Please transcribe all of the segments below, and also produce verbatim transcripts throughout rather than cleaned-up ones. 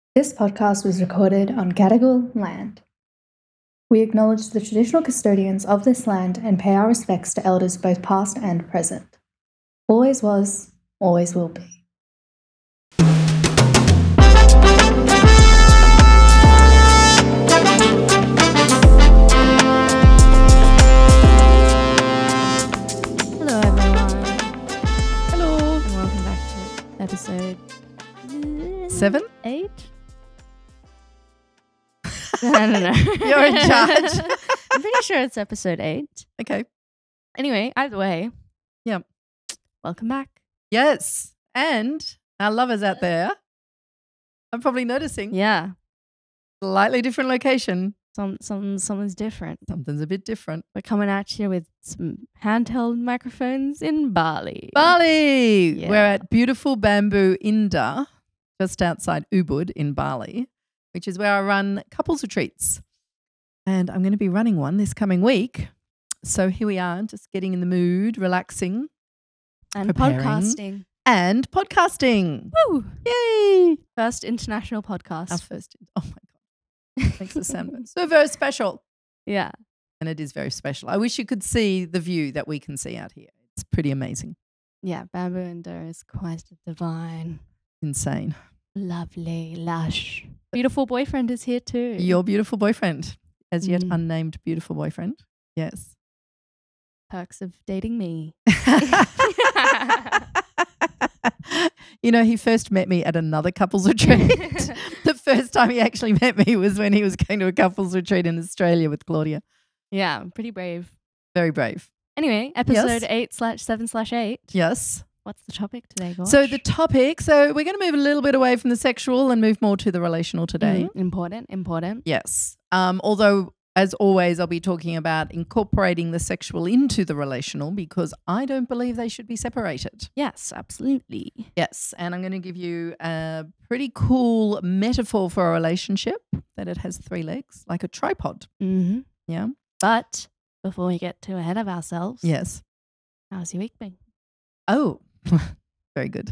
This podcast was recorded on Gadigal land. We acknowledge the traditional custodians of this land and pay our respects to elders both past and present. Always was, always will be. Hello, everyone. Hello. And welcome back to episode Seven? Eight? I don't know. You're in charge. I'm pretty sure it's episode eight. Okay. Anyway, either way. Yep. Welcome back. Yes. And our lovers out there are probably noticing Yeah. slightly different location. Some, some, something's different. Something's a bit different. We're coming at you with some handheld microphones in Bali. Bali. Yeah. We're at beautiful Bamboo Indah, just outside Ubud in Bali, which is where I run couples retreats. And I'm going to be running one this coming week. So here we are, just getting in the mood, relaxing, and preparing. podcasting. and podcasting. Woo! Yay. First international podcast. Our first. Oh, my God. Makes it sound so very special. Yeah. And it is very special. I wish you could see the view that we can see out here. It's pretty amazing. Yeah. Bamboo Indah is quite divine. Insane. Lovely, lush. Beautiful boyfriend is here too. Your beautiful boyfriend, as yet Mm. unnamed beautiful boyfriend. Yes. Perks of dating me. You know, he first met me at another couples retreat. The first time he actually met me was when he was going to a couples retreat in Australia with Claudia. Yeah, pretty brave. Very brave. Anyway, episode Yes. eight slash seven slash eight. Yes. What's the topic today, Gosh? So the topic, so we're going to move a little bit away from the sexual and move more to the relational today. Mhm. Important, important. Yes. Um, although, as always, I'll be talking about incorporating the sexual into the relational because I don't believe they should be separated. Yes, absolutely. Yes. And I'm going to give you a pretty cool metaphor for a relationship that it has three legs, like a tripod. Mm-hmm. Yeah. But before we get too ahead of ourselves, Yes. how's your week been? Oh, very good.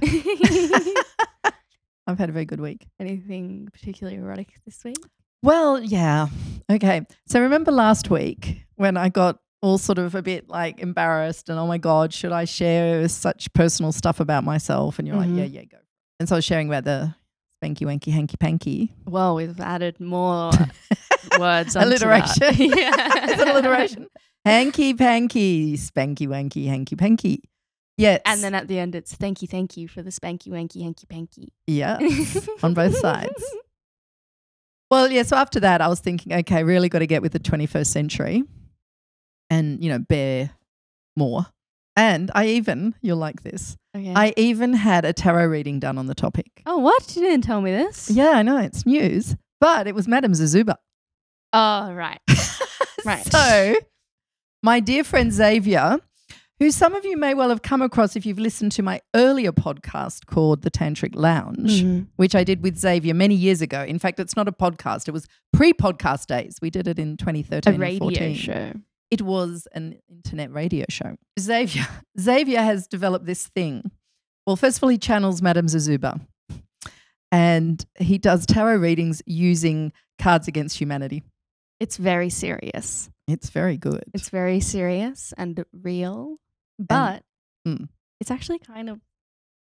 I've had a very good week. Anything particularly erotic this week? Well, yeah. Okay. So remember last week when I got all sort of a bit like embarrassed and, oh my God, should I share such personal stuff about myself? And you're Mhm. like, yeah, yeah, go. And so I was sharing about the spanky wanky hanky panky. Well, we've added more words onto Alliteration. that. Yeah. Is it alliteration? Hanky panky, spanky wanky, hanky panky. Yes. And then at the end, it's thank you, thank you for the spanky wanky hanky panky. yeah, on both sides. Well, yeah, so after that, I was thinking, okay, really got to get with the twenty-first century and, you know, bear more. And I even, you'll like this, Okay. I even had a tarot reading done on the topic. oh, what? You didn't tell me this? Yeah, I know, it's news, but it was Madame Zuzuba. Oh, right. Right. So my dear friend Xavier, who some of you may well have come across if you've listened to my earlier podcast called The Tantric Lounge, Mhm. which I did with Xavier many years ago. In fact, it's not a podcast. It was pre-podcast days. We did it in twenty thirteen A radio and fourteen. show. It was an internet radio show. Xavier, Xavier has developed this thing. Well, first of all, he channels Madame Zuzuba and he does tarot readings using Cards Against Humanity. It's very serious. It's very good. It's very serious and real, but mm. it's actually kind of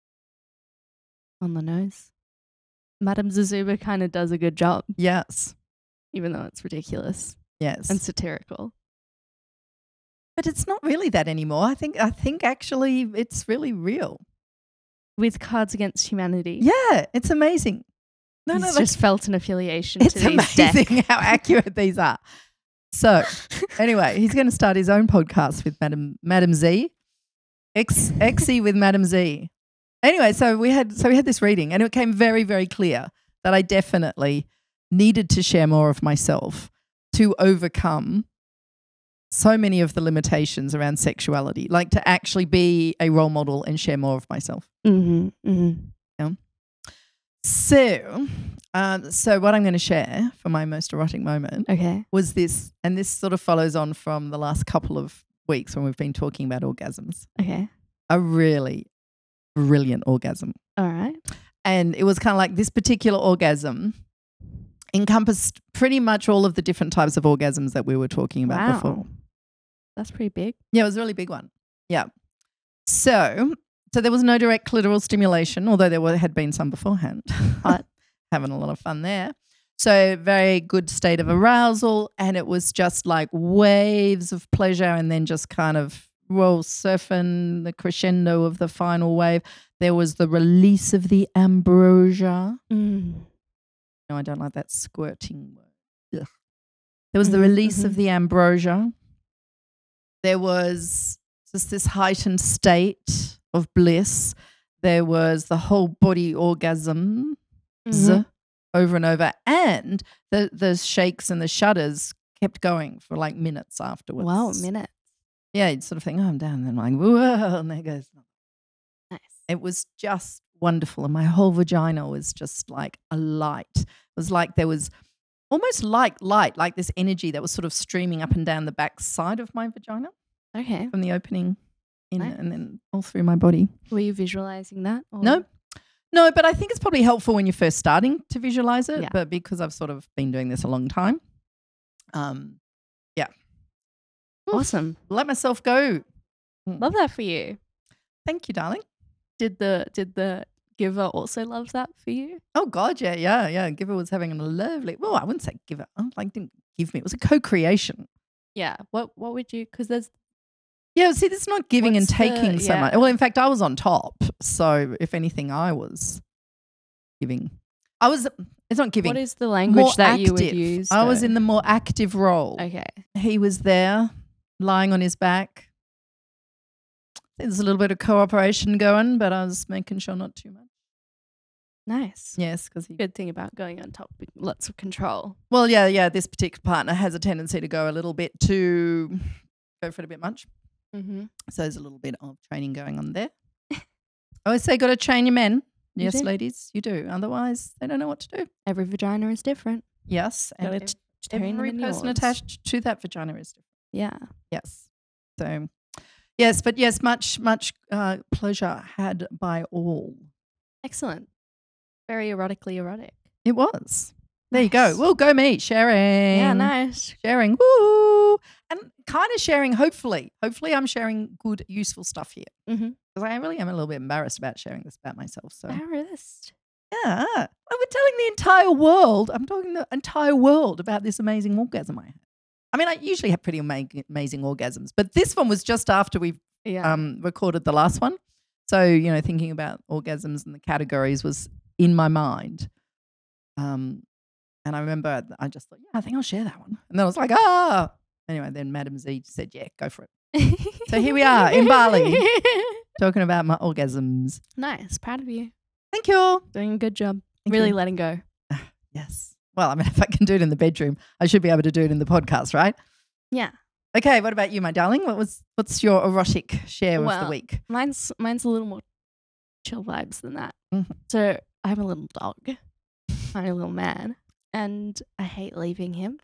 on the nose. Madame Zuzuba kind of does a good job, Yes. even though it's ridiculous Yes. and satirical. But it's not really that anymore. I think I think actually it's really real. With Cards Against Humanity, Yeah, it's amazing. No, he's no, just that's, felt an affiliation it's to these deck. amazing how accurate these are. So anyway, he's going to start his own podcast with Madam Madam Z, X Xy with Madam Z. Anyway, so we had so we had this reading, and it became very very clear that I definitely needed to share more of myself to overcome so many of the limitations around sexuality, like to actually be a role model and share more of myself. Mm-hmm, mm-hmm. So, um, so what I'm going to share for my most erotic moment Okay. was this, and this sort of follows on from the last couple of weeks when we've been talking about orgasms. Okay. A really brilliant orgasm. All right. And it was kind of like this particular orgasm encompassed pretty much all of the different types of orgasms that we were talking about Wow. before. That's pretty big. Yeah, it was a really big one. Yeah. So, so there was no direct clitoral stimulation, although there were, had been some beforehand. Hot. Having a lot of fun there. So very good state of arousal, and it was just like waves of pleasure, and then just kind of roll surfing the crescendo of the final wave. There was the release of the ambrosia. Mm. No, I don't like that squirting word. Ugh. There was the Mhm, release mhm. of the ambrosia. There was just this heightened state of bliss. There was the whole body orgasm Mhm. over and over, and the the shakes and the shudders kept going for like minutes afterwards. Wow, a minute. Yeah, you'd sort of think, oh, I'm down. And then I'm like, whoa, and there goes. Nice. It was just wonderful. And my whole vagina was just like a light. It was like there was almost like light, like this energy that was sort of streaming up and down the back side of my vagina Okay. from the opening in Nice. and then all through my body. Were you visualizing that? or- No, no, but I think it's probably helpful when you're first starting to visualize it. Yeah. But because I've sort of been doing this a long time, um, Awesome. let myself go. Love that for you. Thank you, darling. Did the did the giver also love that for you? Oh God, yeah, yeah, yeah. Giver was having a lovely. Well, I wouldn't say giver. I like didn't give me. It was a co-creation. Yeah. What what would you? Because there's Yeah, see, it's not giving What's and the- taking so yeah. much. Well, in fact, I was on top. So if anything, I was giving. I was. It's not giving. what is the language more that you would active. use? I was though? in the more active role. Okay. He was there, lying on his back. There's a little bit of cooperation going, but I was making sure not too much. Nice. Yes, because he. Good thing about going on top, with lots of control. Well, yeah, yeah. This particular partner has a tendency to go a little bit too, go for it a bit much. Mm-hmm. So there's a little bit of training going on there. I always say, got to train your men. You Yes, do. ladies, you do. Otherwise, they don't know what to do. Every vagina is different. Yes, and Gotta ev- t- train them every in person yours. attached to that vagina is different. Yeah. Yes. So, yes, but yes, much, much uh, pleasure had by all. Excellent. Very erotically erotic. It was. There you go. Nice. Well, go me sharing. Yeah, nice. Sharing. Woo! And kind of sharing, hopefully. Hopefully, I'm sharing good, useful stuff here. Mm-hmm. Because I really am a little bit embarrassed about sharing this about myself. So, Embarrassed. yeah. I was telling the entire world, I'm talking the entire world about this amazing orgasm I had. I mean, I usually have pretty ama- amazing orgasms, but this one was just after we've Yeah. um, recorded the last one. So, you know, thinking about orgasms and the categories was in my mind. Um, and I remember I just thought, yeah, I think I'll share that one. And then I was like, ah. Anyway, then Madam Z said, yeah, go for it. So here we are in Bali. Talking about my orgasms. Nice. Proud of you. Thank you. Doing a good job. Thank really you. letting go. Yes. Well, I mean, if I can do it in the bedroom, I should be able to do it in the podcast, right? Yeah. Okay, what about you, my darling? What was what's your erotic share of the Well, week? Mine's mine's a little more chill vibes than that. Mhm. So I have a little dog, tiny little man, and I hate leaving him.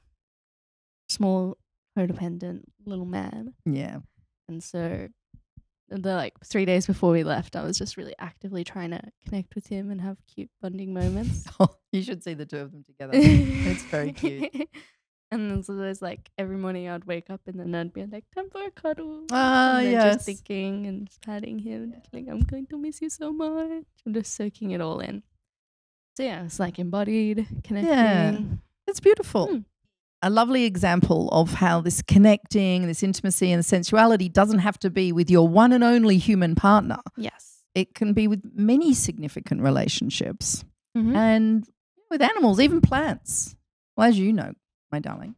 Small, codependent little man. Yeah. And so the like three days before we left, I was just really actively trying to connect with him and have cute bonding moments. Oh, you should see the two of them together. It's very cute. And then so there's like every morning I'd wake up and then I'd be like, time for a cuddle. Ah, and then yes. just thinking and just patting him, and just like, I'm going to miss you so much. I'm just soaking it all in. So yeah, it's like embodied, connecting. It's beautiful. Hmm. A lovely example of how this connecting, this intimacy and the sensuality doesn't have to be with your one and only human partner. Yes. It can be with many significant relationships Mhm. and with animals, even plants. Well, as you know, my darling,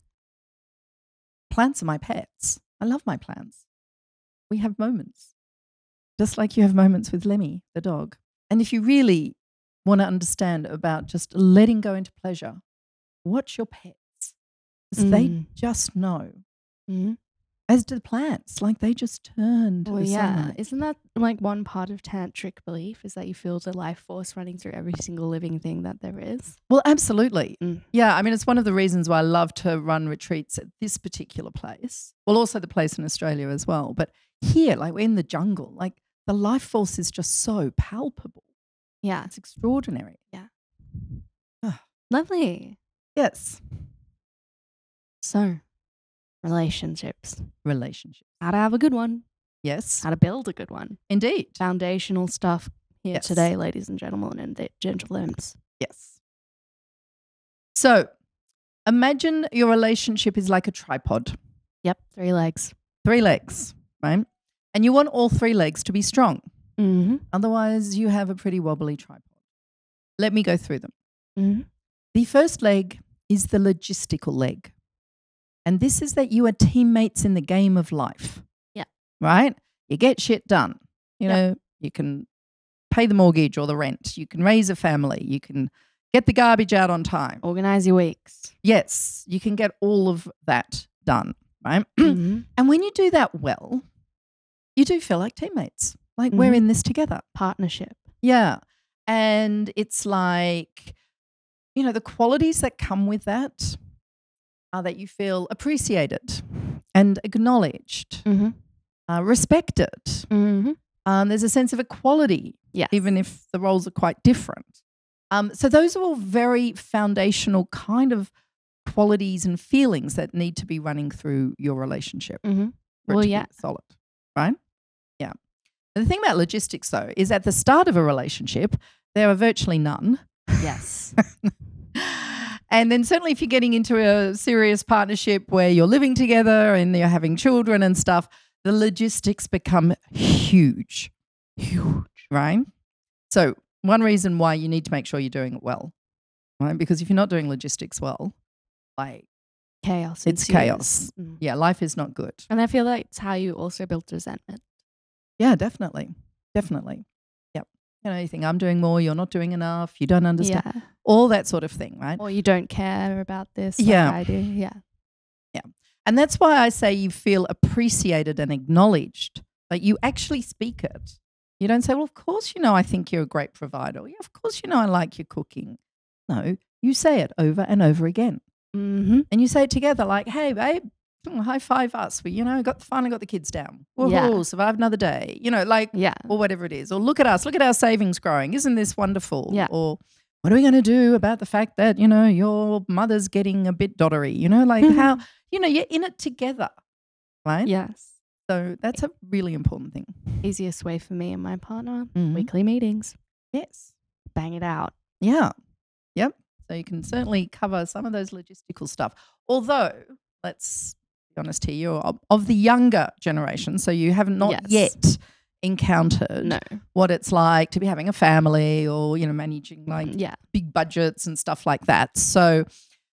plants are my pets. I love my plants. We have moments, just like you have moments with Lemmy, the dog. And if you really want to understand about just letting go into pleasure, watch your pets. 'Cause they Mm. just know, Mhm. as do the plants. Like they just turn to Well, the yeah. sunlight. Isn't that like one part of tantric belief is that you feel the life force running through every single living thing that there is? Well, absolutely. Mm. Yeah, I mean, it's one of the reasons why I love to run retreats at this particular place. Well, also the place in Australia as well. But here, like we're in the jungle, like the life force is just so palpable. Yeah. It's extraordinary. Lovely. Yes. So, relationships. Relationship. How to have a good one. Yes. How to build a good one. Indeed. Foundational stuff here Yes. today, ladies and gentlemen and the gentlemen's. Yes. So imagine your relationship is like a tripod, Yep, three legs. three legs, right? And you want all three legs to be strong. Mm-hmm. Otherwise, you have a pretty wobbly tripod. Let me go through them. Mm-hmm. The first leg is the logistical leg. And this is that you are teammates in the game of life. Yeah. Right? You get shit done. You Yeah. know, you can pay the mortgage or the rent. You can raise a family. You can get the garbage out on time. Organize your weeks. Yes, you can get all of that done, right? Mm-hmm. And when you do that well, you do feel like teammates. Like we're Mhm. in this together. Partnership. Yeah. And it's like, you know, the qualities that come with that are that you feel appreciated and acknowledged, Mm-hmm. uh, respected. Mm-hmm. Um, there's a sense of equality, Yes. even if the roles are quite different. Um, so those are all very foundational kind of qualities and feelings that need to be running through your relationship Mm-hmm. for it Well, to yeah. be solid, right? Yeah. And the thing about logistics, though, is at the start of a relationship, there are virtually none. Yes. And then certainly if you're getting into a serious partnership where you're living together and you're having children and stuff, the logistics become huge, huge, right? So one reason why you need to make sure you're doing it well, right? Because if you're not doing logistics well, like, Chaos. it's ensues. chaos. Mm. yeah, life is not good. And I feel like it's how you also build resentment. Yeah, definitely. Definitely. Yep. You know, you think I'm doing more, you're not doing enough, you don't understand. Yeah. All that sort of thing, right? Or you don't care about this like Yeah. I do. Yeah. And that's why I say you feel appreciated and acknowledged. Like you actually speak it. You don't say, well, of course, you know, I think you're a great provider. Yeah, of course, you know, I like your cooking. No, you say it over and over again. Mm-hmm. And you say it together like, hey, babe, mm, high five us. We, you know, got finally got the kids down. Woohoo, Yeah. survived another day. You know, like, Yeah. or whatever it is. Or look at us. Look at our savings growing. Isn't this wonderful? Yeah. Or what are we going to do about the fact that, you know, your mother's getting a bit doddery? You know, like how, you know, you're in it together, right? Yes. So that's a really important thing. Easiest way for me and my partner. Mhm. Weekly meetings. Yes. Bang it out. Yeah. Yep. So you can certainly cover some of those logistical stuff. Although, let's be honest here, you're of, of the younger generation, so you have not Yes. yet encountered No. what it's like to be having a family or, you know, managing like Yeah. big budgets and stuff like that. So,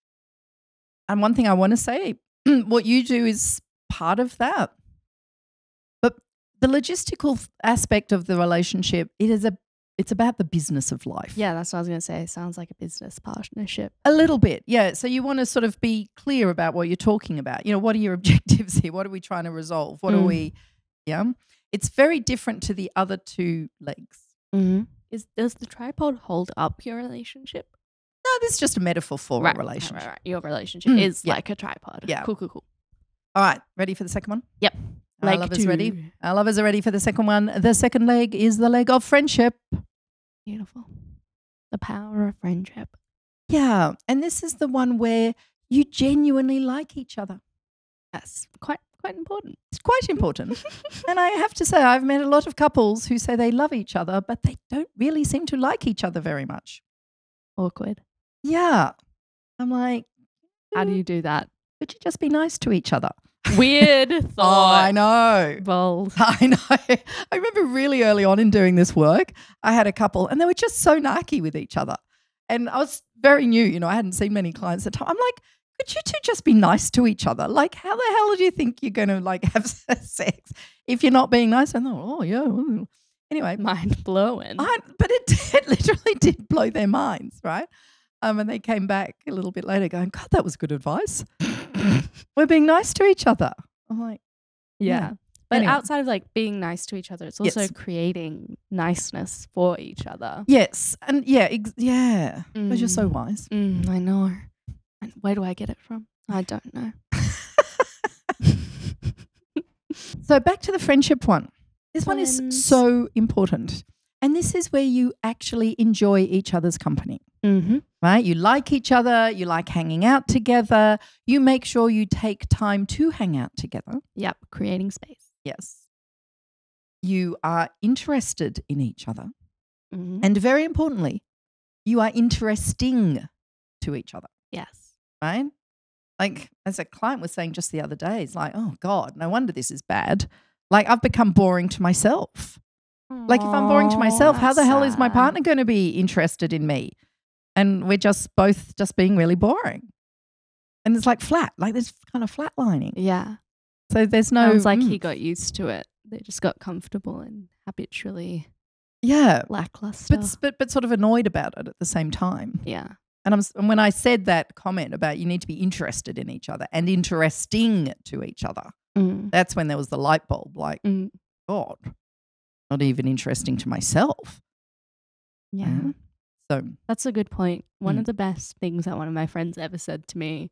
and one thing I want to say, what you do is part of that. But the logistical aspect of the relationship, it is a, it's about the business of life. Yeah, that's what I was going to say. Sounds like a business partnership. A little bit, yeah. So you want to sort of be clear about what you're talking about. You know, what are your objectives here? What are we trying to resolve? What are Mm. we, yeah? It's very different to the other two legs. Mm-hmm. Is Does the tripod hold up your relationship? No, this is just a metaphor for Right, a relationship. Right, right, right. Your relationship Mm, is yeah. like a tripod. Yeah. Cool, cool, cool. All right, ready for the second one? Yep. Our Leg lovers two. ready? Our lovers are ready for the second one. The second leg is the leg of friendship. Beautiful. The power of friendship. Yeah, and this is the one where you genuinely like each other. Yes. Quite quite important. It's quite important. And I have to say, I've met a lot of couples who say they love each other, but they don't really seem to like each other very much. Awkward. Yeah. I'm like, How do you do that? could you just be nice to each other? Weird Oh, thought. I know. Bold. I know. I remember really early on in doing this work, I had a couple and they were just so narky with each other. And I was very new, you know, I hadn't seen many clients at the time. I'm like, could you two just be nice to each other? Like, how the hell do you think you're going to like have sex if you're not being nice? And oh, yeah. Ooh. Anyway, Mind blowing. I, but it, it literally did blow their minds, right? Um, and they came back a little bit later going, God, that was good advice. We're being nice to each other. I'm like, yeah. yeah. But Anyway. outside of like being nice to each other, it's also Yes. creating niceness for each other. yes. And yeah, ex- yeah. Because you're so Mm. wise. Mm, I know. And where do I get it from? I don't know. So back to the friendship one. This one Friends. is so important. And this is where you actually enjoy each other's company. Mm-hmm. right? You like each other. You like hanging out together. You make sure you take time to hang out together. Yep. Creating space. Yes. You are interested in each other. Mm-hmm. And very importantly, you are interesting to each other, Yes. right? Like, as a client was saying just the other day, it's like, oh God, no wonder this is bad. Like, I've become boring to myself. Like, if I'm boring to myself, how the hell is my partner going to be interested in me? And we're just both just being really boring. And it's like flat, like there's kind of flatlining. Yeah. So there's no. Sounds like mm, he got used to it. They just got comfortable and habitually yeah, lackluster. but, but but sort of annoyed about it at the same time. yeah. And I'm s- and when I said that comment about you need to be interested in each other and interesting to each other, Mm. that's when there was the light bulb. Like, Mm. God, not even interesting to myself. Yeah. Mm. So That's a good point. One Mm. of the best things that one of my friends ever said to me,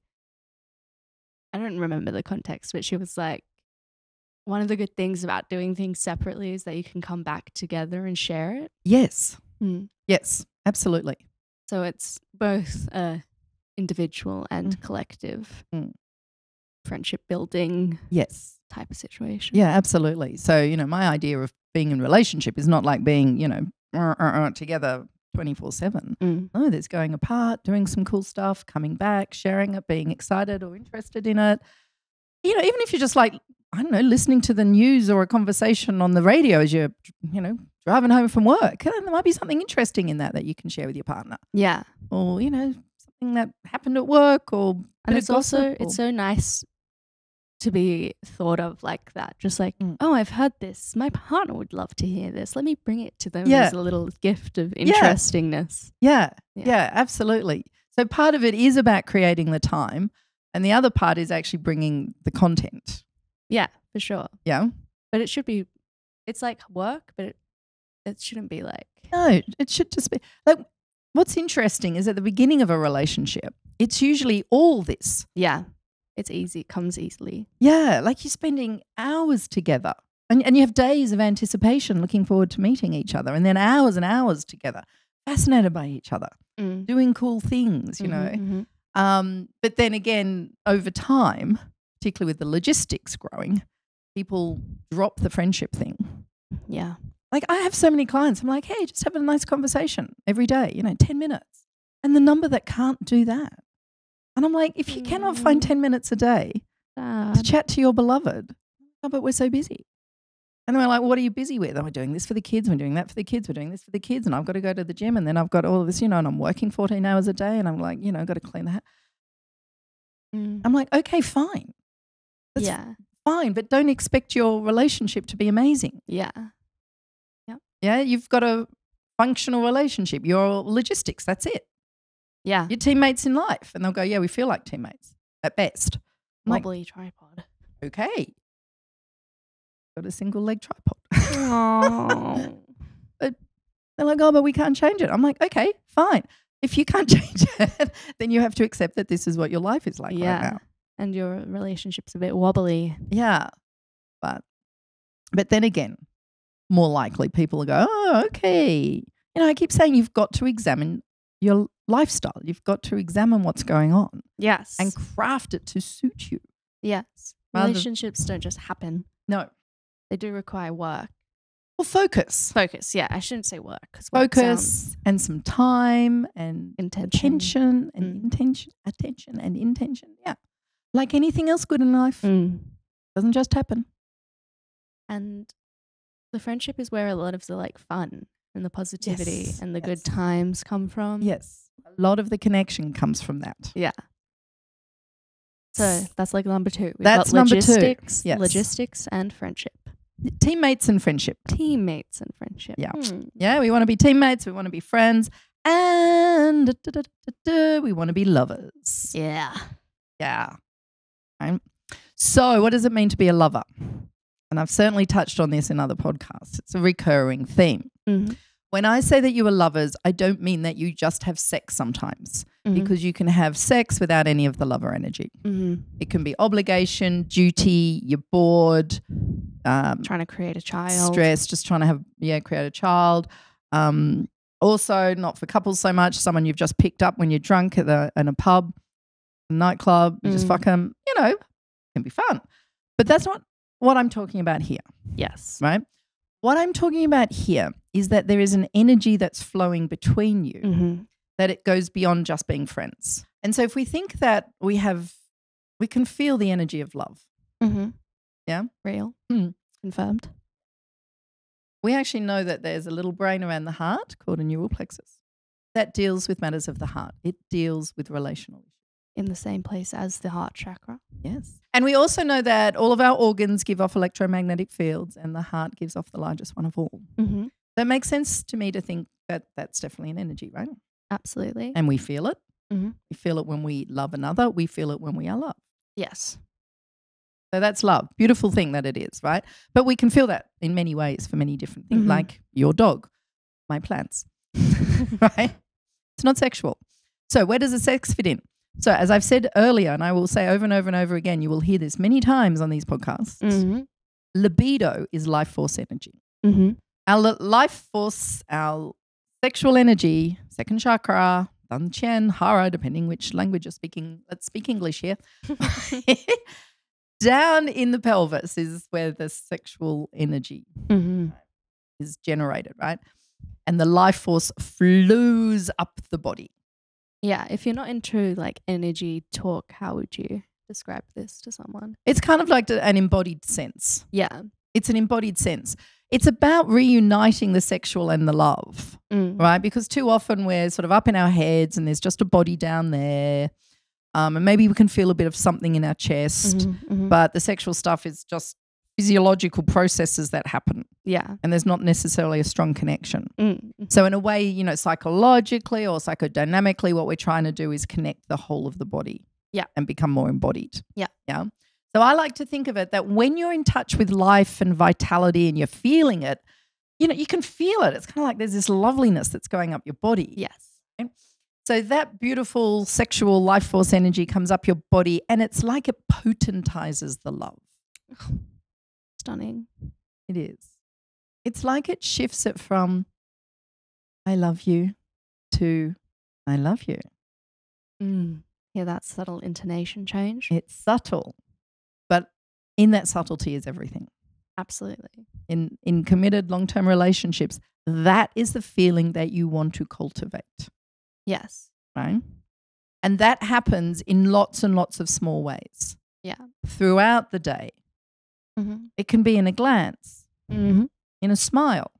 I don't remember the context, but she was like, one of the good things about doing things separately is that you can come back together and share it. yes, Mm. yes, absolutely. So it's both a individual and Mm. collective Mm. friendship building Yes. type of situation. Yeah, absolutely. So, you know, my idea of being in a relationship is not like being, you know, uh, uh, uh, together twenty-four seven. Mm. No, there's going apart, doing some cool stuff, coming back, sharing it, being excited or interested in it. You know, even if you're just like, I don't know, listening to the news or a conversation on the radio as you're, you know, driving home from work, eh, there might be something interesting in that that you can share with your partner. Yeah. Or, you know, something that happened at work or And bit it's of also gossip it's or- so nice to be thought of like that. Just like, Mm. oh, I've heard this. My partner would love to hear this. Let me bring it to them Yeah. as a little gift of interestingness. Yeah, Yeah. yeah, absolutely. So part of it is about creating the time, and the other part is actually bringing the content. Yeah, for sure. Yeah. But it should be, it's like work, but it, it shouldn't be like, No, it should just be like what's interesting is at the beginning of a relationship, it's usually all this. yeah, it's easy. It comes easily. Yeah, like you're spending hours together and, and you have days of anticipation looking forward to meeting each other and then hours and hours together, fascinated by each other, Mm. doing cool things, you know. Mhm, mhm. Um, but then again, over time, particularly with the logistics growing, people drop the friendship thing. Yeah. Like I have so many clients, I'm like, hey, just have a nice conversation every day, you know, ten minutes. And the number that can't do that. And I'm like, if you cannot find Mm. ten minutes a day to Sad. chat to your beloved, oh, but we're so busy. And we're like, what are you busy with? Oh, we're doing this for the kids. We're doing that for the kids. We're doing this for the kids. And I've got to go to the gym. And then I've got all of this, you know, and I'm working fourteen hours a day. And I'm like, you know, got to clean the house. Mm. I'm like, okay, fine. That's Yeah. fine. But don't expect your relationship to be amazing. Yeah. Yeah. You've got a functional relationship. Your logistics, that's it. Yeah. Your teammates in life. And they'll go, yeah, we feel like teammates at best. I'm like, Wobbly tripod. okay. Got a single leg tripod. Oh. They're like, oh, but we can't change it. I'm like, okay, fine. If you can't change it, then you have to accept that this is what your life is like Yeah. right now. And your relationship's a bit wobbly. Yeah. But but then again, more likely people will go, oh, okay. You know, I keep saying you've got to examine your lifestyle. You've got to examine what's going on Yes. and craft it to suit you. yes. rather- Relationships don't just happen. No. They do require work. Well, focus. Focus. Yeah. I shouldn't say work. 'Cause work sounds Focus and some time and intention. attention and Mm. intention, attention and intention. Yeah. Like anything else good in life, Mm. doesn't just happen. And the friendship is where a lot of the like fun and the positivity Yes, and the yes. good times come from. Yes. A lot of the connection comes from that. Yeah. So that's like number two. We've That's got number two, logistics, yes. logistics and friendship. Teammates and friendship. Teammates and friendship. Yeah. Hmm. Yeah, we want to be teammates, we want to be friends, and da, da, da, da, da, we want to be lovers. Yeah. Yeah. Right. So, what does it mean to be a lover? And I've certainly touched on this in other podcasts. It's a recurring theme. Mhm. When I say that you are lovers, I don't mean that you just have sex sometimes, Mhm. because you can have sex without any of the lover energy. Mhm. It can be obligation, duty, you're bored, um, Trying to create a child. stress, just trying to have, yeah, create a child. Um, Also, not for couples so much. Someone you've just picked up when you're drunk at the in a pub, a nightclub. You just Mm. fuck them. You know, can be fun. But that's not what I'm talking about here, Yes. right? What I'm talking about here is that there is an energy that's flowing between you, Mm-hmm. that it goes beyond just being friends. And so if we think that we have, we can feel the energy of love. Mm-hmm. Yeah? Real. Mm. Confirmed. We actually know that there's a little brain around the heart called a neural plexus that deals with matters of the heart. It deals with relational issues. In the same place as the heart chakra. Yes. And we also know that all of our organs give off electromagnetic fields and the heart gives off the largest one of all. Mm-hmm. That makes sense to me to think that that's definitely an energy, right? Absolutely. And we feel it. Mhm. We feel it when we love another. We feel it when we are loved. Yes. So that's love. Beautiful thing that it is, right? But we can feel that in many ways for many different things, Mhm. like your dog, my plants, right? It's not sexual. So where does the sex fit in? So as I've said earlier, and I will say over and over and over again, you will hear this many times on these podcasts, Mm-hmm. libido is life force energy. Mm-hmm. Our li- life force, our sexual energy, second chakra, Dantian, Hara, depending which language you're speaking. Let's speak English here. Down in the pelvis is where the sexual energy Mm-hmm. is generated, right? And the life force flows up the body. Yeah. If you're not into like energy talk, how would you describe this to someone? It's kind of like the- an embodied sense. Yeah. It's an embodied sense. It's about reuniting the sexual and the love, Mm. right? Because too often we're sort of up in our heads and there's just a body down there. Um, and maybe we can feel a bit of something in our chest, Mhm, mhm. but the sexual stuff is just physiological processes that happen Yeah. and there's not necessarily a strong connection. Mm. So in a way, you know, psychologically or psychodynamically, what we're trying to do is connect the whole of the body. Yeah. And become more embodied. Yeah. Yeah. So I like to think of it that when you're in touch with life and vitality and you're feeling it, you know, you can feel it. It's kind of like there's this loveliness that's going up your body. Yes. So that beautiful sexual life force energy comes up your body and it's like it potentizes the love. Stunning. It is. It's like it shifts it from I love you to I love you. Mm. Yeah, that subtle intonation change. It's subtle, but in that subtlety is everything. Absolutely. In in committed long-term relationships, that is the feeling that you want to cultivate, Yes. right? And that happens in lots and lots of small ways. Yeah. Throughout the day. Mm-hmm. It can be in a glance, Mm-hmm. in a smile,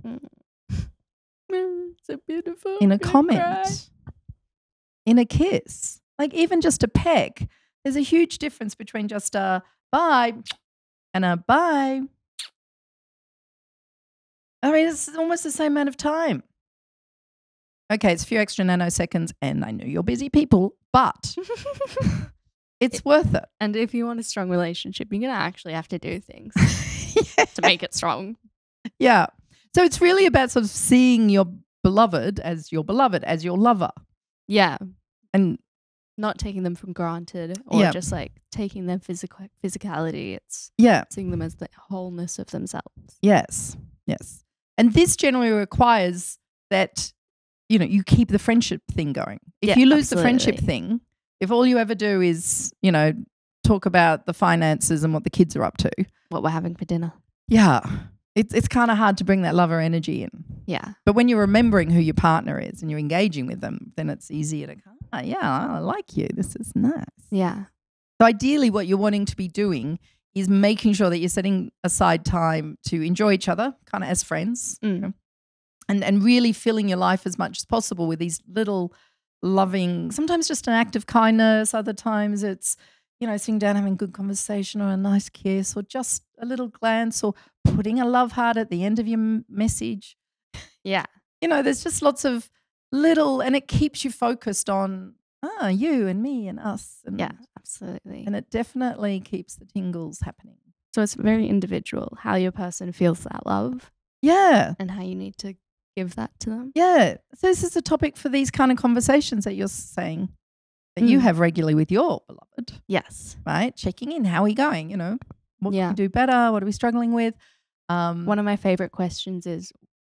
So beautiful. in a I'm gonna comment, cry. in a kiss, like even just a peck. There's a huge difference between just a bye and a bye. I mean, it's almost the same amount of time. Okay, it's a few extra nanoseconds, and I know you're busy people, but it's worth it. And if you want a strong relationship, you're going to actually have to do things Yeah. to make it strong. Yeah. So it's really about sort of seeing your beloved as your beloved, as your lover. Yeah. And Not taking them for granted or Yeah. just like taking their physical physicality. It's yeah, seeing them as the wholeness of themselves. yes, yes. And this generally requires that, you know, you keep the friendship thing going. If Yeah, you lose the friendship absolutely. thing, if all you ever do is, you know, talk about the finances and what the kids are up to, What we're having for dinner. yeah, it's it's kind of hard to bring that lover energy in. Yeah. But when you're remembering who your partner is and you're engaging with them, then it's easier to, ah, yeah, I like you. This is nice. Yeah. So ideally what you're wanting to be doing is making sure that you're setting aside time to enjoy each other, kind of as friends, you Mm. know, and, and really filling your life as much as possible with these little loving, sometimes just an act of kindness, other times it's, you know, sitting down having good conversation or a nice kiss or just a little glance or putting a love heart at the end of your m- message. Yeah. You know, there's just lots of little, and it keeps you focused on, ah, you and me and us. And, Yeah. Absolutely. and it definitely keeps the tingles happening. So it's very individual how your person feels that love Yeah. and how you need to give that to them. Yeah. So this is a topic for these kind of conversations that you're saying that you Mm. have regularly with your beloved, Yes. right? Checking in. How are we going? You know, what Yeah. can we do better? What are we struggling with? Um, One of my favorite questions is,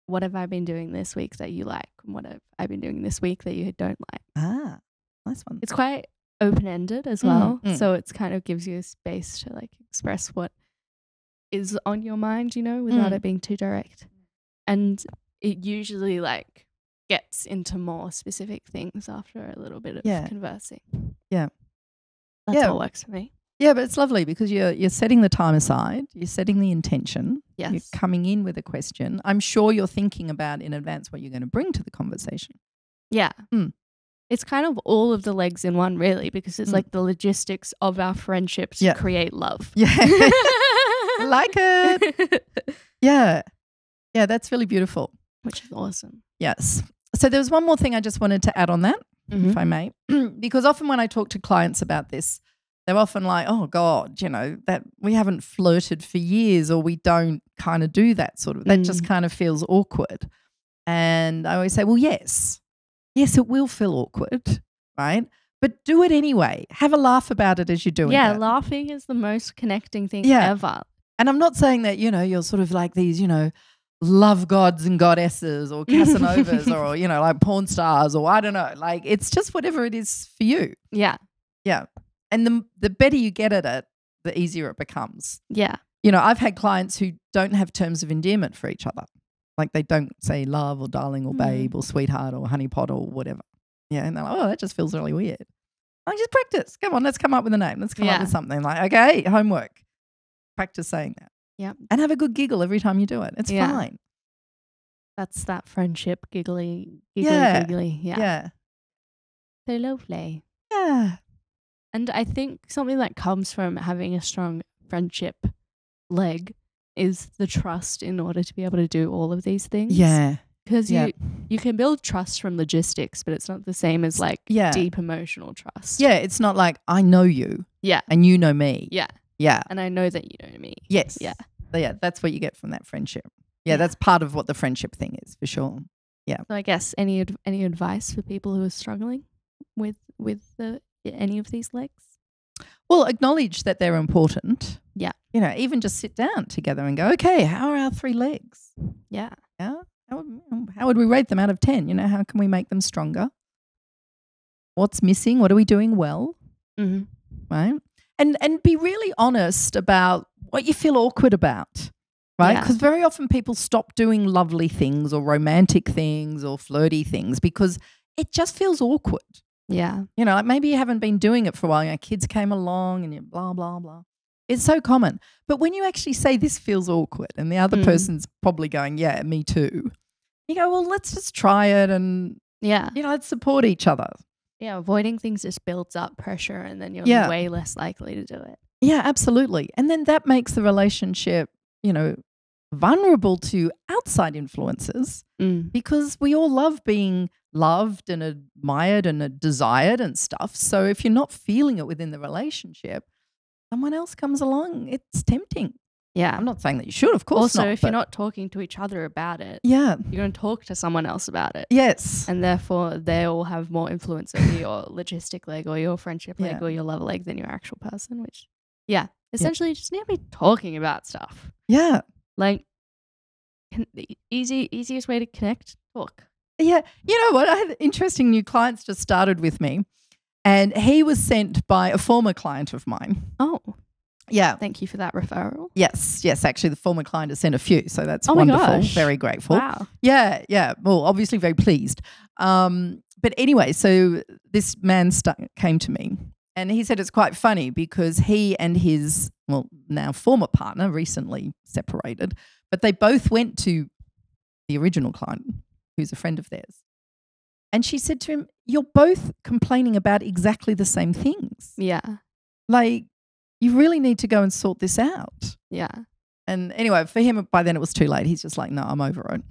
what have I been doing this week that you like? And what have I been doing this week that you don't like? Ah, nice one. It's quite open-ended as Mm, well. mm. So it's kind of gives you a space to like express what is on your mind, you know, without Mm. it being too direct. And it usually like gets into more specific things after a little bit of Yeah. conversing. Yeah. That's Yeah. what works for me. Yeah, but it's lovely because you're you're setting the time aside, you're setting the intention, you're Yes. coming in with a question. I'm sure you're thinking about in advance what you're going to bring to the conversation. Yeah. Mm. It's kind of all of the legs in one, really, because it's Mm. like the logistics of our friendship to Yeah. create love. Yeah. I like it. Yeah. Yeah, that's really beautiful. Which is awesome. Yes. So there was one more thing I just wanted to add on that, if I may, because often when I talk to clients about this, they're often like, oh God, you know, that we haven't flirted for years or we don't kind of do that sort of, that just Mm. kind of feels awkward. And I always say, well, yes, yes, it will feel awkward, right? But do it anyway. Have a laugh about it as you're doing Yeah, it. laughing is the most connecting thing Yeah. ever. And I'm not saying that, you know, you're sort of like these, you know, love gods and goddesses or Casanovas or, you know, like porn stars or I don't know. Like it's just whatever it is for you. Yeah. Yeah. And the the better you get at it, the easier it becomes. Yeah. You know, I've had clients who don't have terms of endearment for each other. Like they don't say love or darling or Mm. babe or sweetheart or honeypot or whatever. Yeah. And they're like, oh, that just feels really weird. I just practice. Come on, let's come up with a name. Let's come up Yeah. with something. Like, okay, homework. Practice saying that. Yep. And have a good giggle every time you do it. It's Yeah. fine. That's that friendship giggly, giggly, Yeah. giggly. Yeah. Yeah. So lovely. Yeah. And I think something that comes from having a strong friendship leg is the trust in order to be able to do all of these things. Yeah. Because Yeah. you you can build trust from logistics, but it's not the same as like Yeah. deep emotional trust. Yeah. It's not like I know you Yeah. and you know me. Yeah. Yeah. And I know that you know me. Yes. Yeah. So, yeah. That's what you get from that friendship. Yeah, Yeah. That's part of what the friendship thing is for sure. So I guess any ad- any advice for people who are struggling with with the any of these legs? Well, acknowledge that they're important. Yeah. You know, even just sit down together and go, okay, how are our three legs? Yeah. Yeah. How would, how would we rate them out of ten? You know, how can we make them stronger? What's missing? What are we doing well? Mm-hmm. Right. And and be really honest about what you feel awkward about. Right. Yeah. Because very often people stop doing lovely things or romantic things or flirty things because it just feels awkward. Yeah. You know, like maybe you haven't been doing it for a while. You know, kids came along and you blah, blah, blah. It's so common. But when you actually say this feels awkward and the other Mm. person's probably going, yeah, me too. You go, well, let's just try it and, Yeah. you know, let's support each other. Yeah. Avoiding things just builds up pressure and then you're Yeah. way less likely to do it. Yeah, absolutely. And then that makes the relationship, you know, vulnerable to outside influences Mm. because we all love being loved and admired and uh, desired and stuff. So if you're not feeling it within the relationship, someone else comes along, it's tempting. Yeah. I'm not saying that you should, of course Also, not. if you're but- not talking to each other about it, Yeah. you're going to talk to someone else about it. Yes. And therefore, they'll have more influence over your logistic leg or your friendship leg Yeah. or your love leg than your actual person, which, yeah, essentially you just need to be talking about stuff. Yeah. Like, can, the easy, easiest way to connect, talk. Yeah. You know what? I had interesting new clients just started with me, and he was sent by a former client of mine. Oh, Yeah. thank you for that referral. Yes. Yes. Actually, the former client has sent a few. So that's Oh my wonderful. gosh. Very grateful. Wow. Yeah, yeah. Well, obviously very pleased. Um, but anyway, so this man st- came to me and he said it's quite funny because he and his, well, now former partner recently separated, but they both went to the original client, who's a friend of theirs. And she said to him, you're both complaining about exactly the same things. Yeah. Like, you really need to go and sort this out. Yeah. And anyway, for him, by then it was too late. He's just like, no, I'm over it.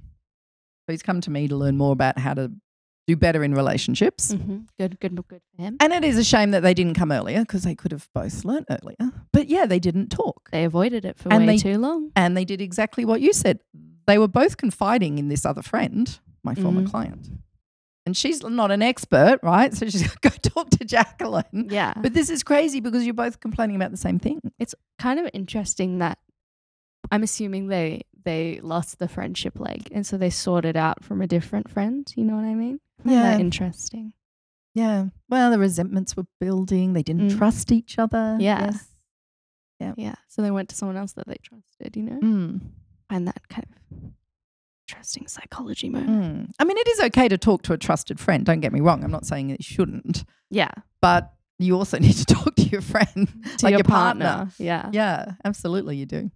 So he's come to me to learn more about how to do better in relationships. Mm-hmm. Good, good, good for him. And it is a shame that they didn't come earlier because they could have both learnt earlier. But yeah, they didn't talk. They avoided it for And way they- too long. And they did exactly what you said. They were both confiding in this other friend, my former Mhm. client. And she's not an expert, right? So she's got to go talk to Jacqueline. Yeah. But this is crazy because you're both complaining about the same thing. It's kind of interesting that I'm assuming they they lost the friendship leg, and so they sorted out from a different friend. You know what I mean? I find Yeah. that interesting. Yeah. Well, the resentments were building. They didn't Mm. trust each other. Yeah. Yes. Yeah. So they went to someone else that they trusted. You know, Mm. find that kind of interesting psychology moment. Mm. I mean, it is okay to talk to a trusted friend. Don't get me wrong. I'm not saying that you shouldn't, Yeah. but you also need to talk to your friend, To like your, your partner. partner. Yeah. Yeah, absolutely, you do.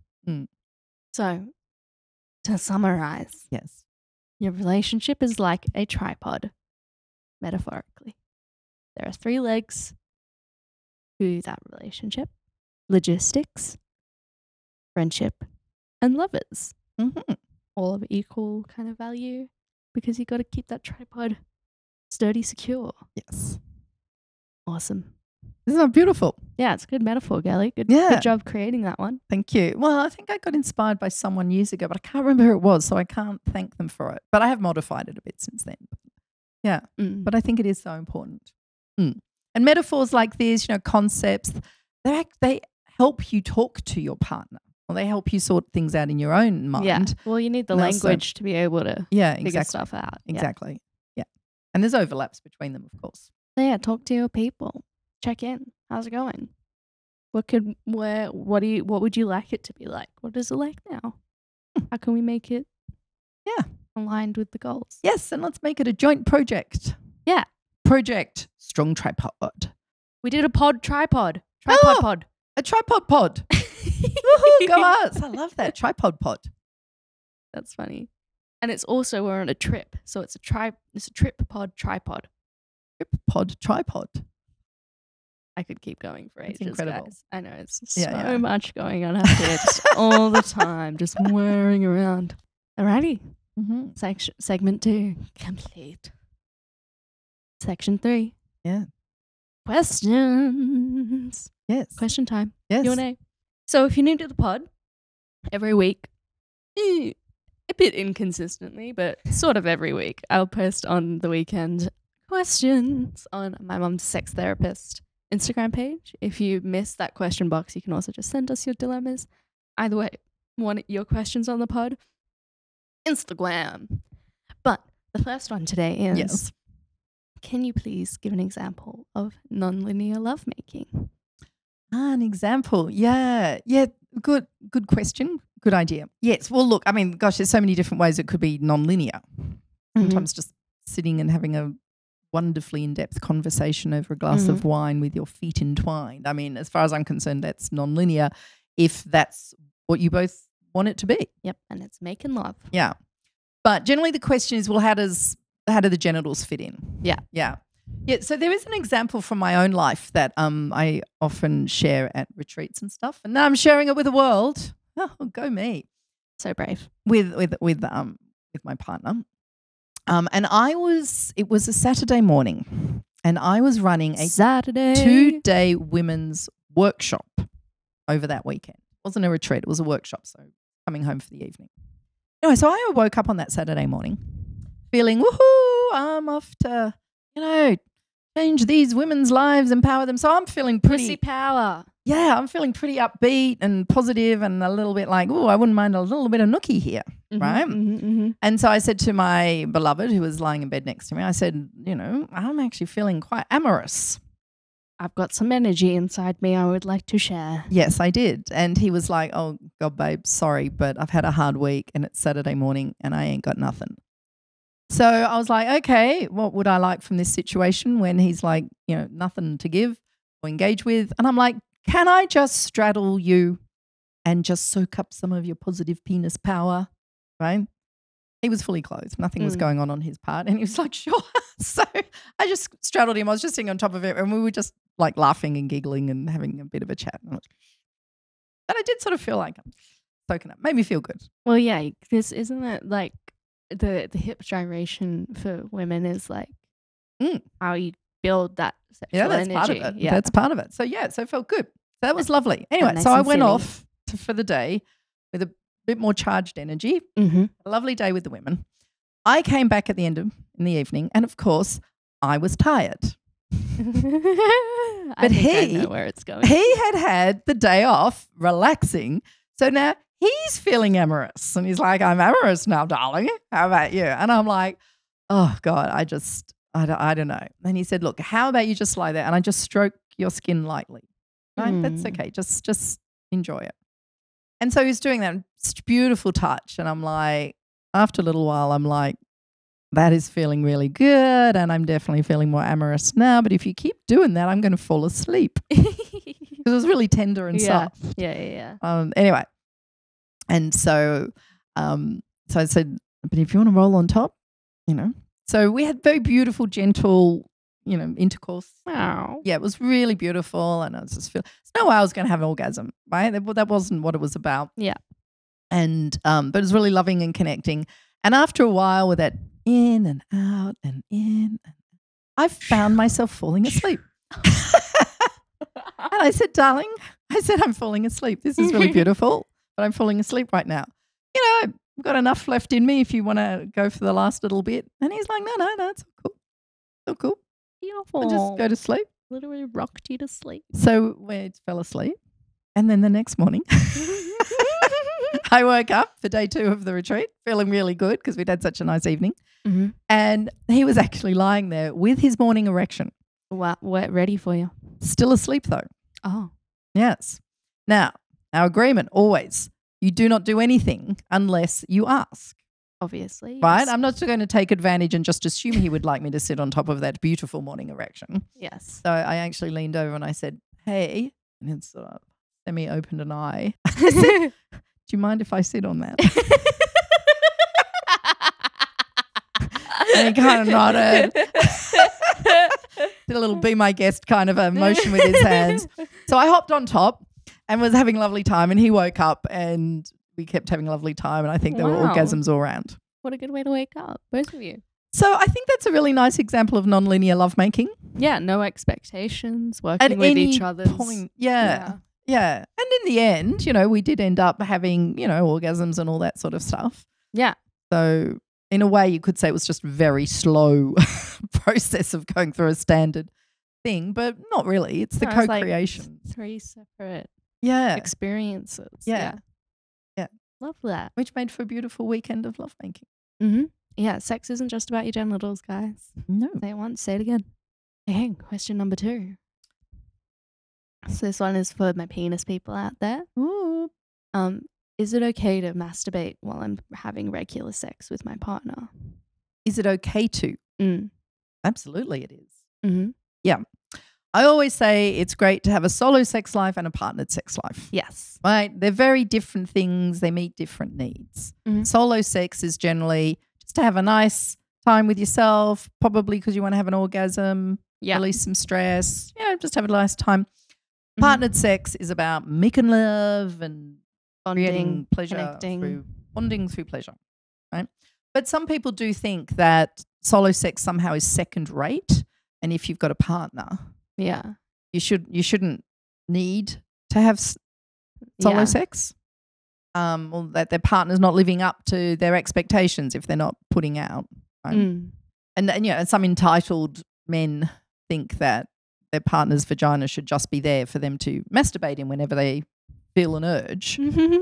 So to summarize, Yes. your relationship is like a tripod, metaphorically. There are three legs to that relationship: logistics, friendship, and lovers. Mm-hmm. All of equal kind of value, because you got to keep that tripod sturdy, secure. Yes. Awesome. Isn't that beautiful? Yeah, it's a good metaphor, Gelly. Good, Yeah. good job creating that one. Thank you. Well, I think I got inspired by someone years ago, but I can't remember who it was, so I can't thank them for it. But I have modified it a bit since then. Yeah. Mm. But I think it is so important. Mm. And metaphors like this, you know, concepts, they act, they help you talk to your partner, or they help you sort things out in your own mind. Yeah. Well, you need the And also- language to be able to Yeah, figure exactly. stuff out. Yeah. Exactly. Yeah. And there's overlaps between them, of course. So yeah, talk to your people. Check in. How's it going? What could where what do you what would you like it to be like? What is it like now? How can we make it Yeah. aligned with the goals? Yes, and let's make it a joint project. Yeah. Project Strong Tripod. We did a pod tripod. Tripod Oh! pod. A tripod pod. Woohoo, go us. I love that. Tripod pod. That's funny. And it's also we're on a trip. So it's a tri it's a trip pod tripod. Tripod tripod. I could keep going for That's ages, incredible. guys. I know it's Yeah, so yeah. much going on up here just all the time, just whirring around. Alrighty. Mm-hmm. Section segment two complete. Section three. Yeah. Questions. Yes. Question time. Yes. Q and A. So if you're new to the pod, every week, eh, a bit inconsistently, but sort of every week, I'll post on the weekend questions on my mum's sex therapist Instagram page. If you missed that question box, you can also just send us your dilemmas. Either way, want your questions on the pod? Instagram. But the first one today is, Yes. can you please give an example of nonlinear lovemaking? Ah, an example. Yeah. Yeah. Good, good question. Good idea. Yes. Well, look, I mean, gosh, there's so many different ways it could be non-linear. Sometimes just sitting and having a wonderfully in-depth conversation over a glass of wine with your feet entwined. I mean, as far as I'm concerned, that's non-linear if that's what you both want it to be. Yep, and it's making love. Yeah. But generally the question is, well, how does how do the genitals fit in? Yeah. Yeah. Yeah. So there is an example from my own life that um I often share at retreats and stuff. And now I'm sharing it with the world. Oh, go me. So brave. With with with um with my partner. Um and I was it was a Saturday morning and I was running a Saturday. two-day women's workshop over that weekend. It wasn't a retreat, it was a workshop, so coming home for the evening. Anyway, so I woke up on that Saturday morning feeling, woohoo, I'm off to, you know, change these women's lives, empower them. So I'm feeling pretty, Pussy power. yeah, I'm feeling pretty upbeat and positive and a little bit like, oh, I wouldn't mind a little bit of nookie here, Mhm, right? mhm, mhm. And so I said to my beloved who was lying in bed next to me, I said, you know, I'm actually feeling quite amorous. I've got some energy inside me I would like to share. Yes, I did. And he was like, oh, God, babe, sorry, but I've had a hard week and it's Saturday morning and I ain't got nothing. So I was like, okay, what would I like from this situation when he's like, you know, nothing to give or engage with? And I'm like, can I just straddle you and just soak up some of your positive penis power, right? He was fully clothed. Nothing was Mm. going on on his part. And he was like, sure. So I just straddled him. I was just sitting on top of it and we were just like laughing and giggling and having a bit of a chat. And I was- But I did sort of feel like I'm soaking up. Made me feel good. Well, yeah, this isn't it like the the hip gyration for women is like Mm. how you build that sexual Yeah, that's energy. part of it. Yeah. That's part of it. So yeah, so it felt good. So that was lovely. Anyway, nice so I and went silly. off to, for the day with a bit more charged energy. mm-hmm. A lovely day with the women. I came back at the end of in the evening, and of course, I was tired. I But think I he- know where it's going. He had had the day off, relaxing. So now he's feeling amorous. And he's like, I'm amorous now, darling. How about you? And I'm like, oh, God, I just, I don't, I don't know. And he said, look, how about you just lie there and I just stroke your skin lightly? Right? Mm. That's okay. Just, just enjoy it. And so he's doing that beautiful touch. And I'm like, after a little while, I'm like, that is feeling really good. And I'm definitely feeling more amorous now. But if you keep doing that, I'm going to fall asleep. Because it was really tender and yeah. soft. Yeah, yeah, yeah. Um, anyway. And so, um, so I said, but if you want to roll on top, you know. So we had very beautiful, gentle, you know, intercourse. Wow. Yeah, it was really beautiful. And I was just feeling, there's no way I was going to have an orgasm, right? That, that wasn't what it was about. Yeah. And, um, but it was really loving and connecting. And after a while with that in and out and in, and I found myself falling asleep. And I said, darling, I said, I'm falling asleep. This is really beautiful, but I'm falling asleep right now. You know, I've got enough left in me if you want to go for the last little bit. And he's like, no, no, no, it's all cool. It's all cool. Beautiful. I'll just go to sleep. Literally rocked you to sleep. So we fell asleep. And then the next morning, I woke up for day two of the retreat feeling really good because we'd had such a nice evening. Mm-hmm. And he was actually lying there with his morning erection. Wow, we're ready for you. Still asleep though. Oh. Yes. Now, our agreement always, you do not do anything unless you ask. Obviously. Right? Yes. I'm not going to take advantage and just assume he would like me to sit on top of that beautiful morning erection. Yes. So I actually leaned over and I said, hey, and it's sort of semi opened an eye. I said, do you mind if I sit on that? And he kind of nodded. Did a little be my guest kind of a motion with his hands. So I hopped on top and was having a lovely time, and he woke up and we kept having a lovely time, and I think there Wow. were orgasms all around. What a good way to wake up, both of you. So I think that's a really nice example of non-linear lovemaking. Yeah, no expectations, working At with any each other's point. Yeah, yeah. And in the end, you know, we did end up having, you know, orgasms and all that sort of stuff. Yeah. So in a way, you could say it was just a very slow process of going through a standard thing, but not really. It's the No, it's like co-creation. three separate Yeah. experiences. Yeah. Yeah. Love that. Which made for a beautiful weekend of lovemaking. Mm-hmm. Yeah, sex isn't just about your genitals, guys. No. Say it once, say it again. Okay, question number two. So this one is for my penis people out there. Ooh. Um, is it okay to masturbate while I'm having regular sex with my partner? Is it okay to? Mm. Absolutely it is. Mm-hmm. Yeah. I always say it's great to have a solo sex life and a partnered sex life. Yes. Right? They're very different things. They meet different needs. Mhm. Solo sex is generally just to have a nice time with yourself, probably because you want to have an orgasm, Yeah. release some stress, you know, just have a nice time. Mhm. Partnered sex is about making love and Bonding, creating pleasure connecting. through bonding through pleasure, right? But some people do think that solo sex somehow is second rate, and if you've got a partner, Yeah. you should you shouldn't need to have s- solo Yeah. sex, um, or that their partner's not living up to their expectations if they're not putting out. Right? Mm. And and you know, some entitled men think that their partner's vagina should just be there for them to masturbate in whenever they feel an urge.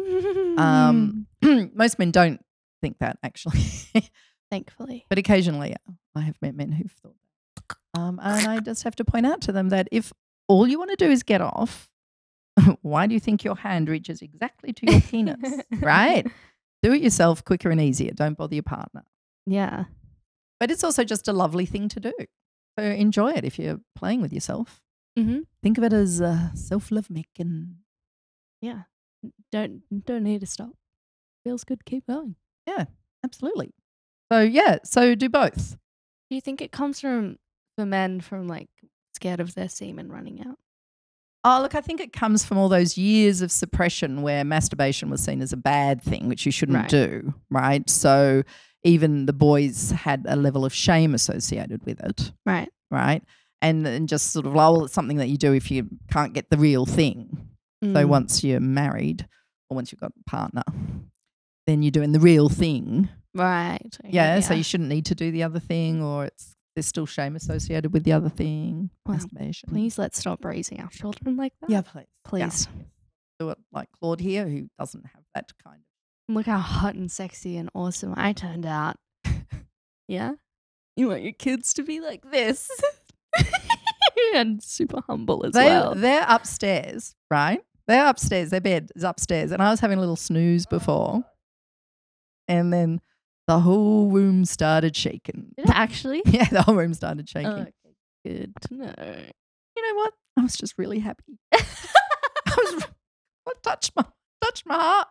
Um, most men don't think that actually, Thankfully. but occasionally yeah, I have met men who've thought that. Um, and I just have to point out to them that if all you want to do is get off, why do you think your hand reaches exactly to your penis? Right? Do it yourself quicker and easier. Don't bother your partner. Yeah. But it's also just a lovely thing to do. So enjoy it if you're playing with yourself. Mm-hmm. Think of it as uh, self-love making. Yeah. Don't don't need to stop. Feels good. Keep going. Yeah, absolutely. So yeah, so do both. Do you think it comes from for men from like scared of their semen running out? Oh, look, I think it comes from all those years of suppression where masturbation was seen as a bad thing, which you shouldn't Right. do, right? So even the boys had a level of shame associated with it, Right. right? And, and just sort of, well, it's something that you do if you can't get the real thing. So Mm. once you're married or once you've got a partner, then you're doing the real thing. Right. Okay, Yeah, so you shouldn't need to do the other thing, or it's there's still shame associated with the other thing, Wow. masturbation. Please let's stop raising our children like that. Yeah, please. Please. Yeah. Do it like Claude here, who doesn't have that kind Look how hot and sexy and awesome I turned out. Yeah? You want your kids to be like this. And super humble as of. They, well. They're upstairs, right? They're upstairs. Their bed is upstairs. And I was having a little snooze before. And then the whole room started shaking. Did it actually? Yeah, the whole room started shaking. Oh, okay, good to know. You know what? I was just really happy. I was what touched my touched my heart.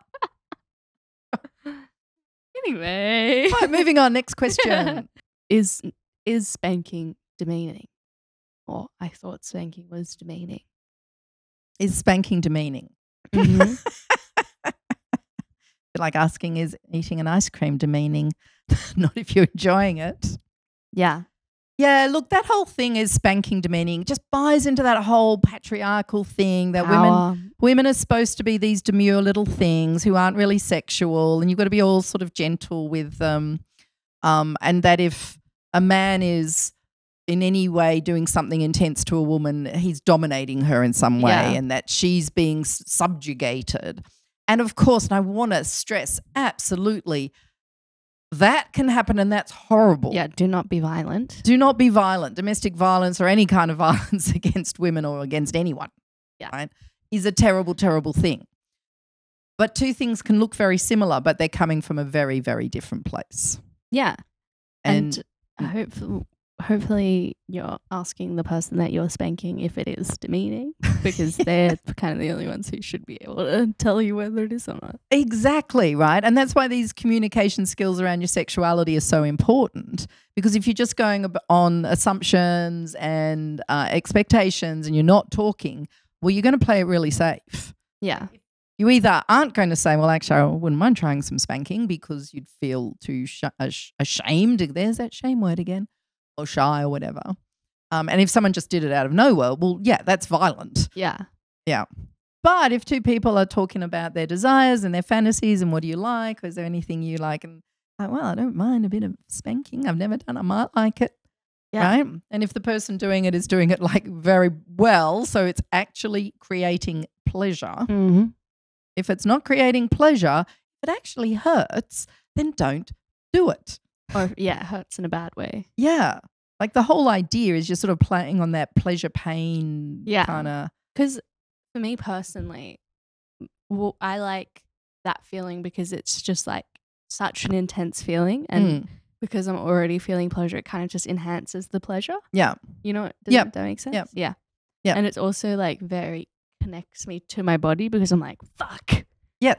Anyway. Right, moving on. Next question. Is is spanking demeaning? Or I thought spanking was demeaning. Is spanking demeaning? Mhm. Like asking, is eating an ice cream demeaning? Not if you're enjoying it. Yeah. Yeah, look, that whole thing is spanking demeaning. It just buys into that whole patriarchal thing that women Power. women are supposed to be these demure little things who aren't really sexual, and you've got to be all sort of gentle with them. Um, and that if a man is in any way doing something intense to a woman, he's dominating her in some way, Yeah. and that she's being s- subjugated. And of course, and I want to stress absolutely, that can happen and that's horrible. Yeah, do not be violent. Do not be violent. Domestic violence or any kind of violence against women or against anyone, Yeah. right, is a terrible, terrible thing. But two things can look very similar, but they're coming from a very, very different place. Yeah. And, And, hopefully, hopefully you're asking the person that you're spanking if it is demeaning, because they're kind of the only ones who should be able to tell you whether it is or not. exactly, right? And that's why these communication skills around your sexuality are so important, because if you're just going ab- on assumptions and uh, expectations and you're not talking, well, you're going to play it really safe. Yeah. You either aren't going to say, well, actually, I wouldn't mind trying some spanking because you'd feel too sh- ash- ashamed. There's that shame word again, or shy or whatever. Um, and if someone just did it out of nowhere, well, yeah, that's violent. Yeah. Yeah. But if two people are talking about their desires and their fantasies and what do you like, or is there anything you like? And like, well, I don't mind a bit of spanking. I've never done it. I might like it. Yeah. Right. And if the person doing it is doing it like very well, so it's actually creating pleasure. Mm-hmm. If it's not creating pleasure, if it actually hurts, then don't do it. Or, yeah, it hurts in a bad way. Yeah. Like the whole idea is you're sort of playing on that pleasure pain Yeah. kind of. Because for me personally, well, I like that feeling because it's just like such an intense feeling. And Mm. because I'm already feeling pleasure, it kind of just enhances the pleasure. Yeah. You know, does Yep. that make sense? Yep. Yeah. Yep. And it's also like very connects me to my body because I'm like, fuck. Yes.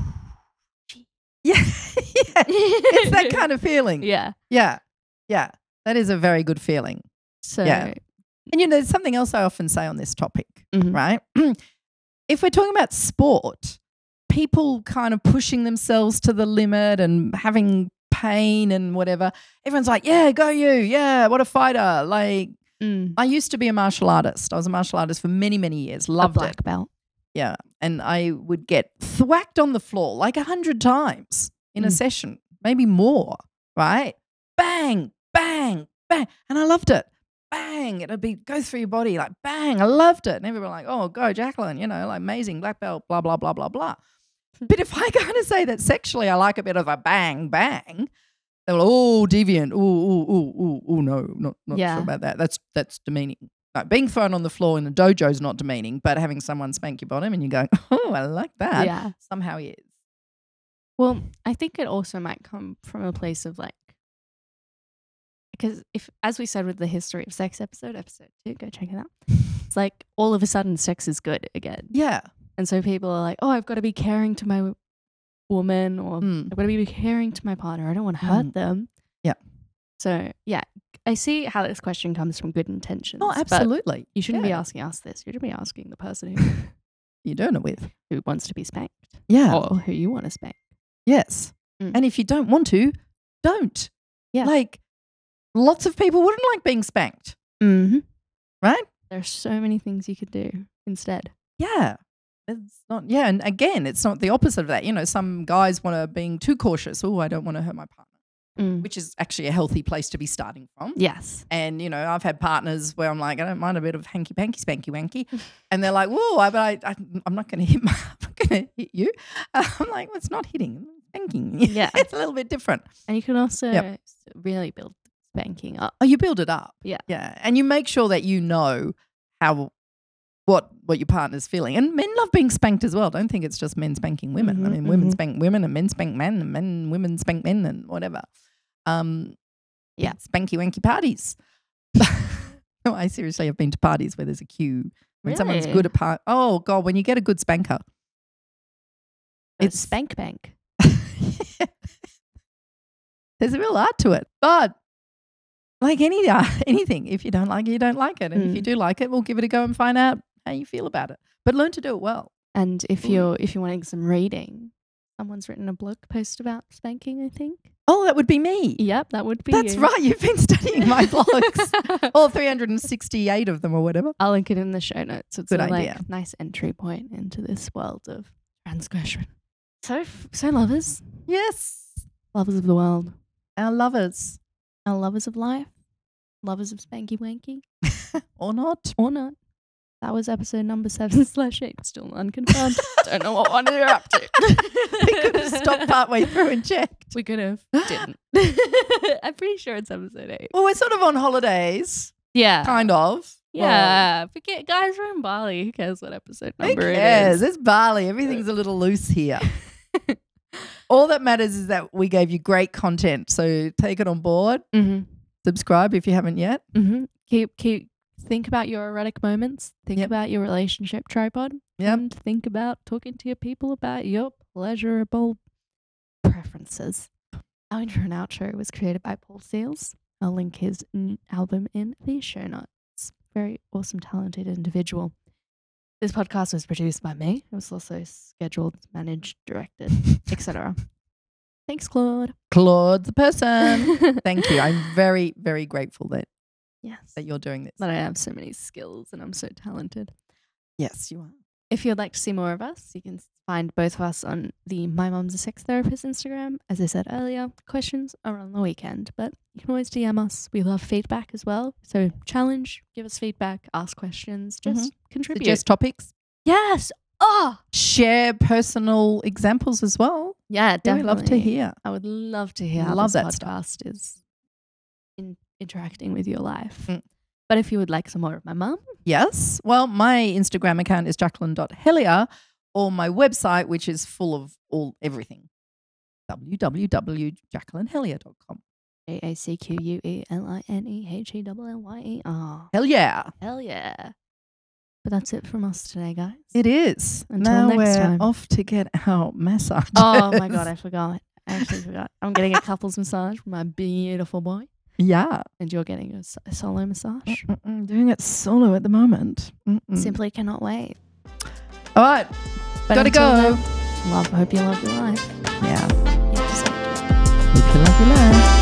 Yeah. Yeah. It's that kind of feeling. Yeah. Yeah. Yeah. That is a very good feeling. So, Yeah. And you know, there's something else I often say on this topic, mhm. right? If we're talking about sport, people kind of pushing themselves to the limit and having pain and whatever, everyone's like, yeah, go you. Yeah, what a fighter. Like, Mm. I used to be a martial artist. I was a martial artist for many, many years. A Loved black it. belt. Yeah. And I would get thwacked on the floor like a hundred times in a Mm. session, maybe more, right? Bang, bang, bang. And I loved it. Bang. It'd be go through your body like bang. I loved it. And everyone like, oh, go, Jacqueline, you know, like amazing black belt, blah, blah, blah, blah, blah. But if I kind of say that sexually I like a bit of a bang, bang, they're like, oh, deviant. Oh, oh, oh, oh, oh, no, not, not Yeah. sure about that. That's that's demeaning. Like being thrown on the floor in the dojo is not demeaning, but having someone spank your bottom and you're going, oh, I like that, Yeah. somehow is. Well, I think it also might come from a place of like, because if, as we said with the history of sex episode, episode two, go check it out. It's like all of a sudden sex is good again. Yeah. And so people are like, oh, I've got to be caring to my w- woman or Mm. I've got to be caring to my partner. I don't want to hurt Mm. them. Yeah. So, yeah, I see how this question comes from good intentions. Oh, but absolutely. you shouldn't be Yeah. asking us this. You should be asking the person who, You're doing it with. who wants to be spanked Yeah. or who you want to spank. Yes. Mm. And if you don't want to, don't. Yeah. Like lots of people wouldn't like being spanked, Mm-hmm. right? There's so many things you could do instead. Yeah. It's not, yeah. And again, it's not the opposite of that. You know, some guys want to being too cautious. Oh, I don't want to hurt my partner, Mm. which is actually a healthy place to be starting from. Yes. And, you know, I've had partners where I'm like, I don't mind a bit of hanky panky, spanky wanky. And they're like, whoa, I, but I, I, I'm not going to hit my, I'm not going to hit you. Uh, I'm like, well, it's not hitting, it's spanking. Yeah. It's a little bit different. And you can also Yep. really build spanking up. Oh, you build it up. Yeah. Yeah. And you make sure that you know how what what your partner's feeling. And men love being spanked as well. Don't think it's just men spanking women. I Mhm, mean, women mhm. spank women and men spank men and men women spank men and whatever. Um Yeah. Spanky wanky parties. No, I seriously have been to parties where there's a queue. When someone's Really? good at part oh god, when you get a good spanker. It's It's spank bank. There's a real art to it. But like any art, anything, if you don't like it, you don't like it. And if you Mm. do like it, we'll give it a go and find out how you feel about it. But learn to do it well. And if Ooh. you're if you're wanting some reading, someone's written a blog post about spanking, I think. Oh, that would be me. Yep, that would be That's you. right. You've been studying my blogs. All three hundred sixty-eight of them or whatever. I'll link it in the show notes. It's Good a idea. like nice entry point into this world of transgression. So f- so lovers, Yes. lovers of the world, Our lovers. our lovers of life, lovers of spanky wanky, Or not. or not. That was episode number seven slash eight. Still unconfirmed. Don't know what one you're up to. We could have stopped partway through and checked. We could have. Didn't. I'm pretty sure it's episode eight. Well, we're sort of on holidays. Yeah. Kind of. Yeah. Forget guys, we're in Bali. Who cares what episode Well, who number cares? it is? It's Bali. Everything's a little loose here. All that matters is that we gave you great content. So take it on board. Mm-hmm. Subscribe if you haven't yet. Mm-hmm. Keep keep think about your erotic moments. Think Yep. about your relationship tripod. Yep. And think about talking to your people about your pleasurable preferences. Our intro and outro was created by Paul Seals. I'll link his n- album in the show notes. Very awesome, talented individual. This podcast was produced by me. It was also scheduled, managed, directed, et cetera. Thanks, Claude. Claude's a person. Thank you. I'm very, very grateful that, Yes. that you're doing this. That I have so many skills and I'm so talented. Yes, you are. If you'd like to see more of us, you can find both of us on the My Mum's a Sex Therapist Instagram. As I said earlier, questions are on the weekend, but you can always D M us. We love feedback as well. So challenge, give us feedback, ask questions, just contribute. Suggest topics. Yes. Oh, Share personal examples as well. yeah, Yeah, definitely. we love to hear. I would love to hear how Love this that stuff. podcast is in, interacting with your life. Mm. But if you would like some more of my mum, Yes. Well, my Instagram account is jacqueline dot hellier, or my website, which is full of all everything. w w w dot jacqueline hellier dot com. J A C Q U E L I N E H E L L Y E R. Hell yeah. Hell yeah. But that's it from us today, guys. It is. Until now next we're time. off to get our massage. Oh my God, I forgot. I actually forgot. I'm getting a couples massage from my beautiful boy, Yeah. and you're getting a, s- a solo massage. Mm-mm, doing it solo at the moment. Mm-mm. Simply cannot wait. All right. But Gotta until go. then, love, hope you love your life. Yeah. You have to say it. Hope you love your life.